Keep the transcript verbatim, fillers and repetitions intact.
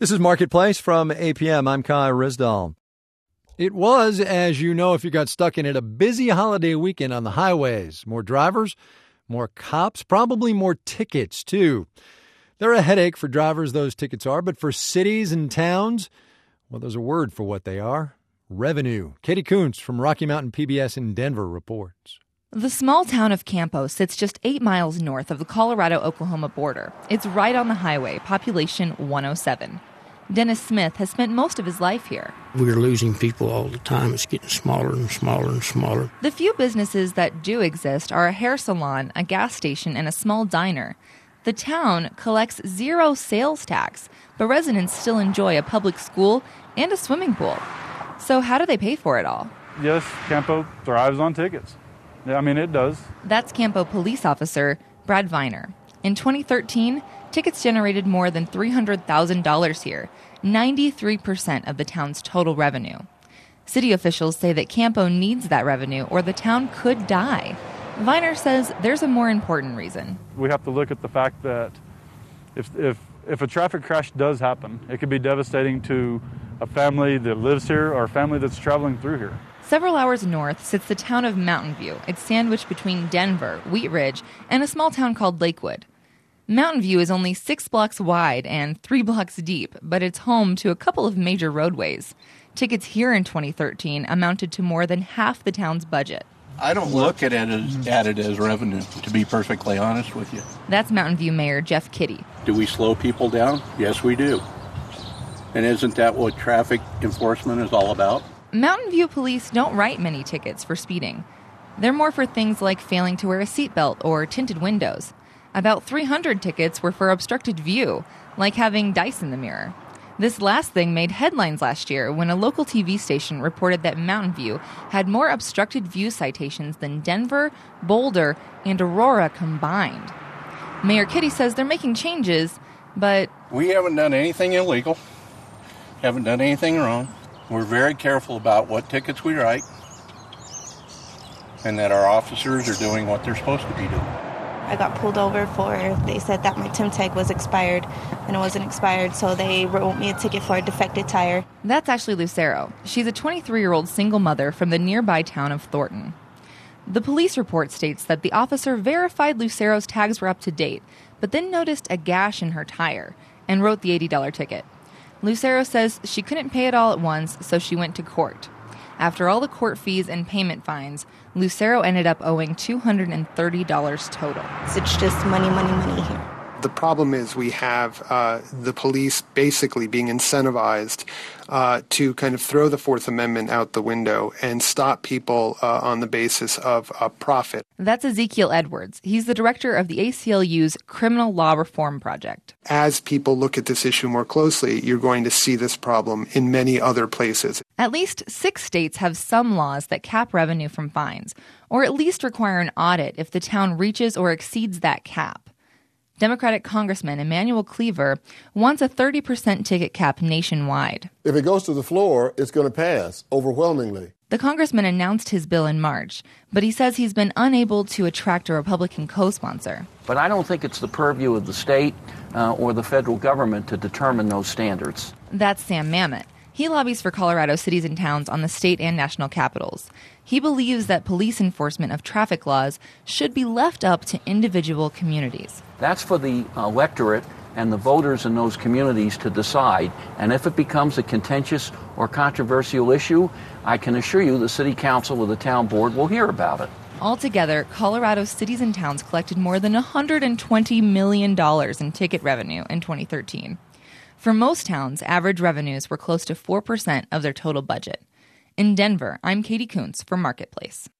This is Marketplace from A P M. I'm Kai Risdall. It was, as you know if you got stuck in it, a busy holiday weekend on the highways. More drivers, more cops, probably more tickets, too. They're a headache for drivers, those tickets are, but for cities and towns, well, there's a word for what they are. Revenue. Katie Kuntz from Rocky Mountain P B S in Denver reports. The small town of Campo sits just eight miles north of the Colorado-Oklahoma border. It's right on the highway, population one oh seven. Dennis Smith has spent most of his life here. We're losing people all the time. It's getting smaller and smaller and smaller. The few businesses that do exist are a hair salon, a gas station, and a small diner. The town collects zero sales tax, but residents still enjoy a public school and a swimming pool. So how do they pay for it all? Yes, Campo thrives on tickets. Yeah, I mean, it does. That's Campo police officer Brad Viner. In twenty thirteen, tickets generated more than three hundred thousand dollars here, ninety-three percent of the town's total revenue. City officials say that Campo needs that revenue or the town could die. Viner says there's a more important reason. We have to look at the fact that if if if a traffic crash does happen, it could be devastating to a family that lives here or a family that's traveling through here. Several hours north sits the town of Mountain View. It's sandwiched between Denver, Wheat Ridge, and a small town called Lakewood. Mountain View is only six blocks wide and three blocks deep, but it's home to a couple of major roadways. Tickets here in twenty thirteen amounted to more than half the town's budget. I don't look at it as, at it as revenue, to be perfectly honest with you. That's Mountain View Mayor Jeff Kitty. Do we slow people down? Yes, we do. And isn't that what traffic enforcement is all about? Mountain View police don't write many tickets for speeding. They're more for things like failing to wear a seatbelt or tinted windows. About three hundred tickets were for obstructed view, like having dice in the mirror. This last thing made headlines last year when a local T V station reported that Mountain View had more obstructed view citations than Denver, Boulder, and Aurora combined. Mayor Kitty says they're making changes, but... We haven't done anything illegal, haven't done anything wrong. We're very careful about what tickets we write and that our officers are doing what they're supposed to be doing. I got pulled over for, they said that my Tim tag was expired, and it wasn't expired, so they wrote me a ticket for a defective tire. That's Ashley Lucero. She's a twenty-three-year-old single mother from the nearby town of Thornton. The police report states that the officer verified Lucero's tags were up to date, but then noticed a gash in her tire and wrote the eighty dollars ticket. Lucero says she couldn't pay it all at once, so she went to court. After all the court fees and payment fines, Lucero ended up owing two hundred thirty dollars total. It's just money, money, money here. The problem is we have uh, the police basically being incentivized uh, to kind of throw the Fourth Amendment out the window and stop people uh, on the basis of uh, profit. That's Ezekiel Edwards. He's the director of the A C L U's Criminal Law Reform Project. As people look at this issue more closely, you're going to see this problem in many other places. At least six states have some laws that cap revenue from fines, or at least require an audit if the town reaches or exceeds that cap. Democratic Congressman Emanuel Cleaver wants a thirty percent ticket cap nationwide. If it goes to the floor, it's going to pass overwhelmingly. The congressman announced his bill in March, but he says he's been unable to attract a Republican co-sponsor. But I don't think it's the purview of the state uh, or the federal government to determine those standards. That's Sam Mamet. He lobbies for Colorado cities and towns on the state and national capitals. He believes that police enforcement of traffic laws should be left up to individual communities. That's for the electorate and the voters in those communities to decide. And if it becomes a contentious or controversial issue, I can assure you the city council or the town board will hear about it. Altogether, Colorado's cities and towns collected more than one hundred twenty million dollars in ticket revenue in twenty thirteen. For most towns, average revenues were close to four percent of their total budget. In Denver, I'm Katie Kuntz for Marketplace.